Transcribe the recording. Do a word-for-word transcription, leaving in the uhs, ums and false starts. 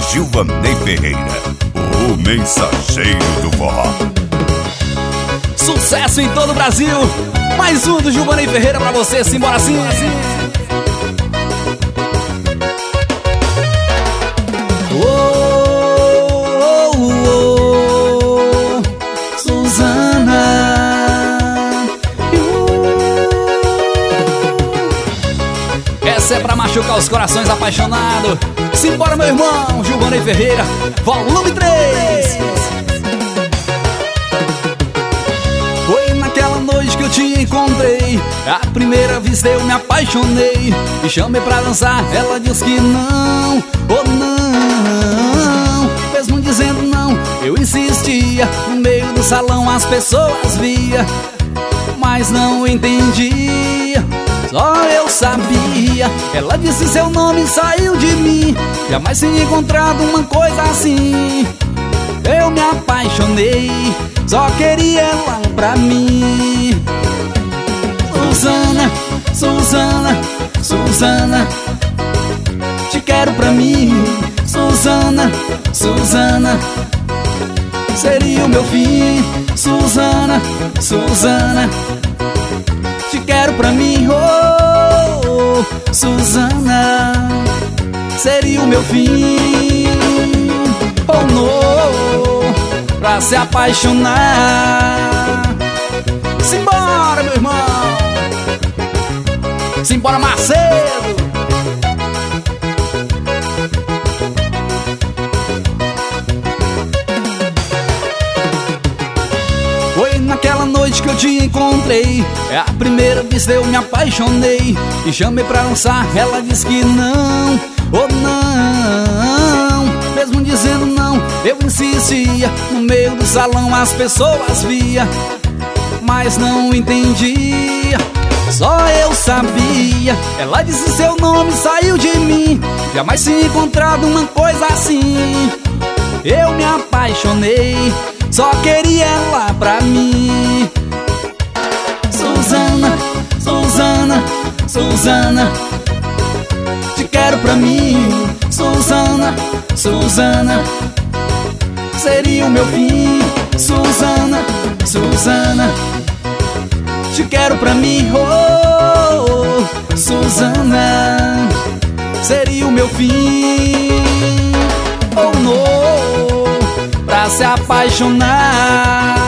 Gilvanei Ferreira, o mensageiro do forró. Sucesso em todo o Brasil. Mais um do Gilvanei Ferreira pra você, simbora assim, assim. Oh, oh, oh, oh, Suzana. Essa é pra machucar os corações apaixonados. Simbora, meu irmão, Gilvanei Ferreira, volume três. Foi naquela noite que eu te encontrei, a primeira vista eu me apaixonei. E chamei pra dançar, ela disse que não, oh não. Mesmo dizendo não, eu insistia. No meio do salão as pessoas via, mas não entendia, só eu sabia. Ela disse seu nome saiu de mim, jamais tinha encontrado uma coisa assim. Eu me apaixonei, só queria ela pra mim. Suzana, Suzana, Suzana, te quero pra mim. Suzana, Suzana, seria o meu fim. Suzana, Suzana, te quero pra mim. Oh, oh, Suzana, seria o meu fim. Oh, não, pra se apaixonar. Simbora, meu irmão, simbora, Macedo. Foi naquela noite que eu te encontrei, é a primeira vez que eu me apaixonei. E chamei pra dançar, ela disse que não, oh não. Mesmo dizendo não, eu insistia. No meio do salão as pessoas via, mas não entendia, só eu sabia. Ela disse seu nome saiu de mim, jamais tinha encontrado uma coisa assim. Eu me apaixonei, só queria ela pra mim. Suzana, Suzana, Suzana, te quero pra mim. Suzana, Suzana, seria o meu fim. Suzana, Suzana, te quero pra mim. Oh, oh, Suzana, seria o meu fim. Oh, não, pra se apaixonar.